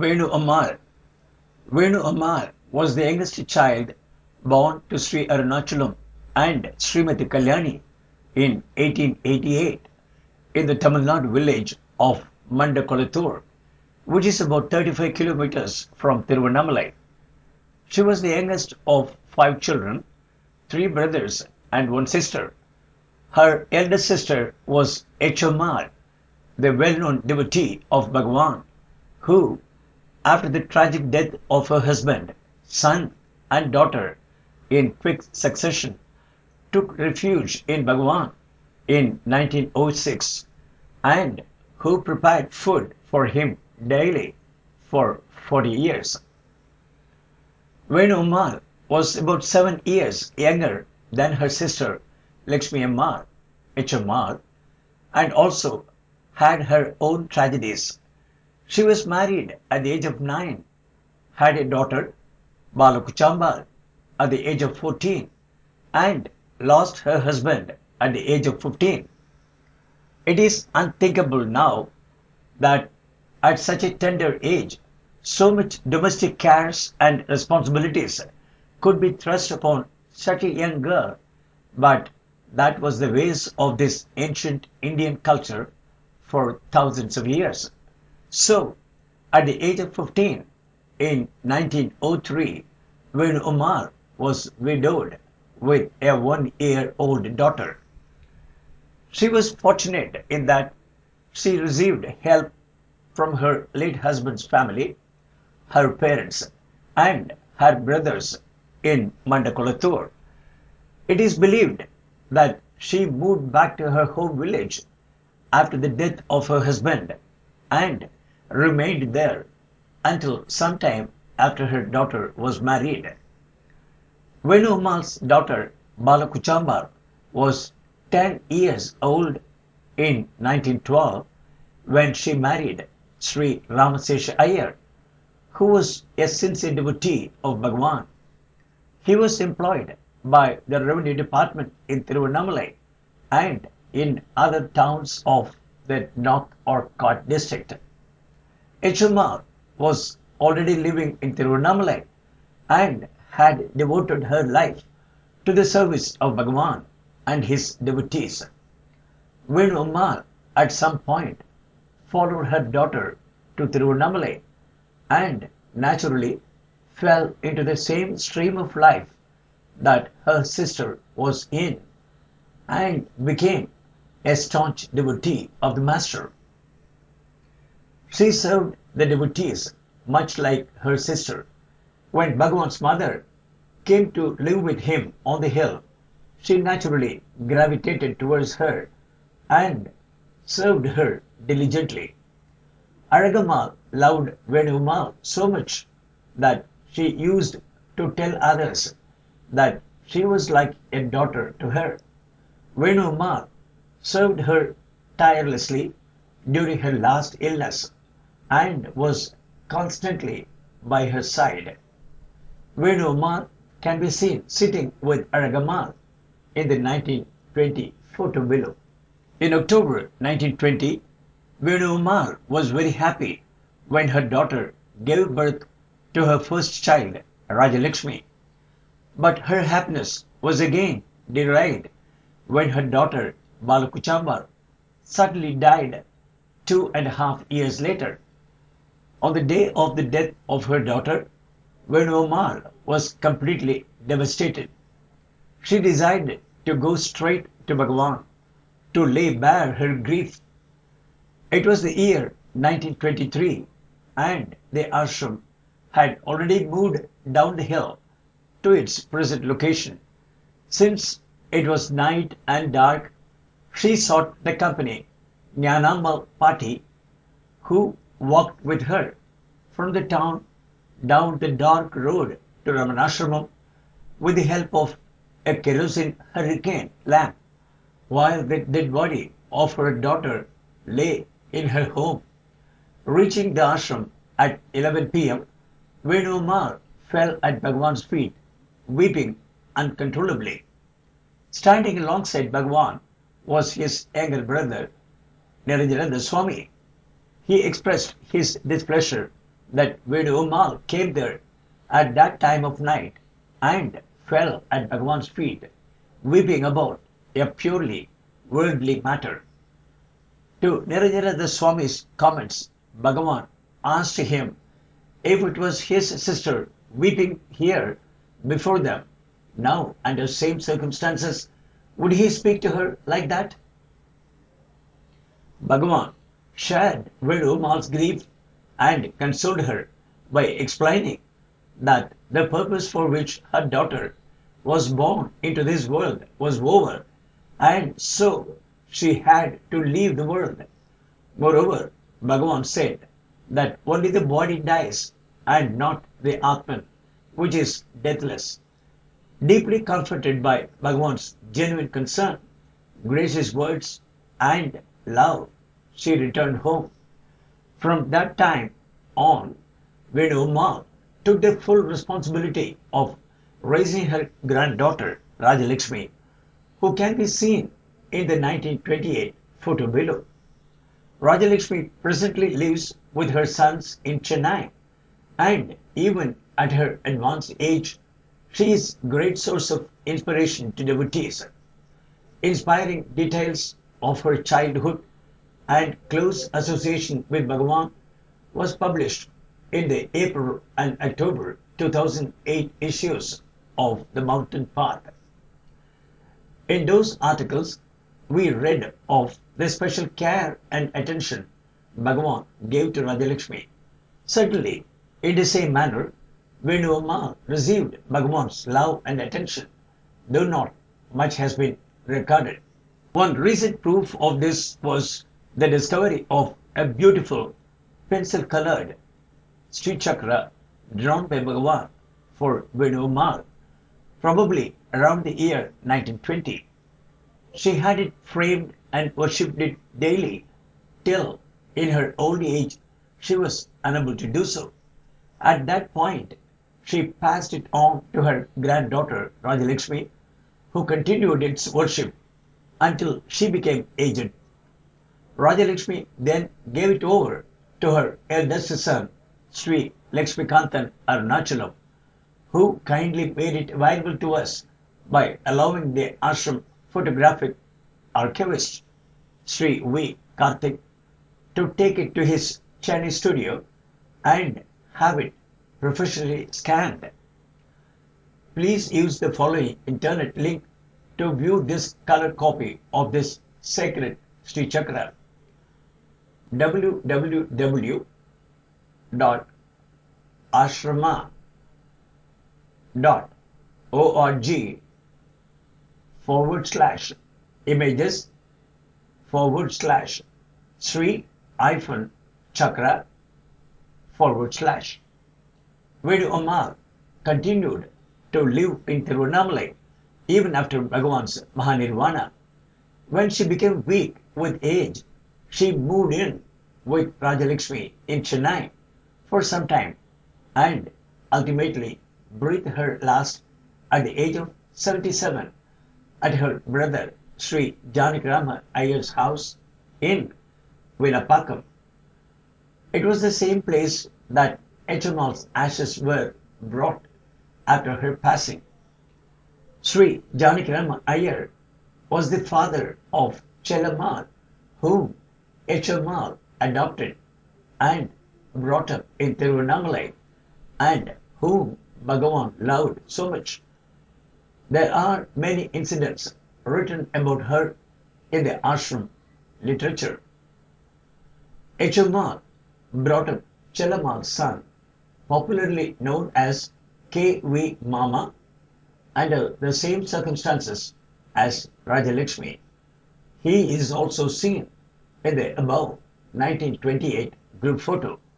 Venu Ammal. Venu Ammal was the youngest child born to Sri Arunachalam and Srimati Kalyani in 1888 in the Tamil Nadu village of Mandakolathur, which is about 35 kilometers from Tiruvannamalai. She was the youngest of five children, three brothers and one sister. Her eldest sister was Echamal, the well-known devotee of Bhagavan, who, after the tragic death of her husband, son, and daughter in quick succession, took refuge in Bhagavan in 1906 and who prepared food for him daily for 40 years. Venu Ammal was about 7 years younger than her sister Lakshmi Ammal, HMR, and also had her own tragedies. She was married at the age of 9, had a daughter, Balakuchambal, at the age of 14, and lost her husband at the age of 15. It is unthinkable now that at such a tender age, so much domestic cares and responsibilities could be thrust upon such a young girl, but that was the ways of this ancient Indian culture for thousands of years. So, at the age of 15, in 1903, when Umar was widowed with a 1-year-old daughter. She was fortunate in that she received help from her late husband's family, her parents, and her brothers in Mandakolathur. It is believed that she moved back to her home village after the death of her husband and remained there until some time after her daughter was married. Venumal's daughter Balakuchamba was 10 years old in 1912 when she married Sri Ramasesha Iyer, who was a sincere devotee of Bhagavan. He was employed by the revenue department in Tiruvannamalai and in other towns of the North Orkot district. HMR was already living in Tiruvannamalai and had devoted her life to the service of Bhagavan and his devotees. Venu Ammal at some point followed her daughter to Tiruvannamalai and naturally fell into the same stream of life that her sister was in and became a staunch devotee of the Master. She served the devotees much like her sister. When Bhagavan's mother came to live with him on the hill, she naturally gravitated towards her and served her diligently. Aragammal loved Venumal so much that she used to tell others that she was like a daughter to her. Venumal served her tirelessly during her last illness and was constantly by her side. Venumal can be seen sitting with Aragammal in the 1920 photo below. In October 1920, Venumal was very happy when her daughter gave birth to her first child, Rajalakshmi. But her happiness was again derailed when her daughter Balakuchamba suddenly died 2.5 years later. On the day of the death of her daughter, Venumal was completely devastated. She decided to go straight to Bhagavan to lay bare her grief. It was the year 1923 and the ashram had already moved down the hill to its present location. Since it was night and dark, she sought the company Jnanamal Pati, who walked with her from the town down the dark road to Ramanashramam with the help of a kerosene hurricane lamp, while the dead body of her daughter lay in her home. Reaching the ashram at 11 p.m., Venumal fell at Bhagavan's feet, weeping uncontrollably. Standing alongside Bhagavan was his younger brother, Niranjananda Swami. He expressed his displeasure that Venugomal came there at that time of night and fell at Bhagavan's feet, weeping about a purely worldly matter. To Niranjana Swami's comments, Bhagavan asked him if it was his sister weeping here before them, now under same circumstances, would he speak to her like that? Bhagavan shared Venugomal's grief and consoled her by explaining that the purpose for which her daughter was born into this world was over, and so she had to leave the world. Moreover, Bhagavan said that only the body dies and not the Atman, which is deathless. Deeply comforted by Bhagavan's genuine concern, gracious words, and love, she returned home. From that time on, Widow Ma took the full responsibility of raising her granddaughter Rajalakshmi, who can be seen in the 1928 photo below. Rajalakshmi presently lives with her sons in Chennai, and even at her advanced age, she is a great source of inspiration to devotees. Inspiring details of her childhood and close association with Bhagavan was published in the April and October 2008 issues of The Mountain Path. In those articles, we read of the special care and attention Bhagavan gave to Rajalakshmi. Certainly, in the same manner, Venu received Bhagavan's love and attention, though not much has been recorded. One recent proof of this was the discovery of a beautiful pencil-colored Sri Chakra drawn by Bhagavan for Venu probably around the year 1920. She had it framed and worshipped it daily till, in her old age, she was unable to do so. At that point, she passed it on to her granddaughter Rajalakshmi, who continued its worship until she became aged. Rajalakshmi then gave it over to her eldest son, Sri Lakshmikantan Arunachalam, who kindly made it available to us by allowing the ashram photographic archivist, Sri V. Karthik, to take it to his Chennai studio and have it professionally scanned. Please use the following internet link to view this color copy of this sacred Sri Chakra: www.ashramaimages/Sri-Chakra/. Vedu Ammal continued to live in Tiruvannamalai even after Bhagavan's Mahanirvana. When she became weak with age, she moved in with Rajalakshmi in Chennai for some time and ultimately breathed her last at the age of 77 at her brother Sri Janakarama Iyer's house in Vinapakkam. It was the same place that H.M.L's ashes were brought after her passing. Sri Janakarama Iyer was the father of Chellamal, whom H.M.L. adopted and brought up in Tiruvannamalai, and whom Bhagavan loved so much. There are many incidents written about her in the ashram literature. H.M.R. brought up Chellamal's son, popularly known as K.V. Mama, under the same circumstances as Rajalakshmi. He is also seen in the above 1928 group photo.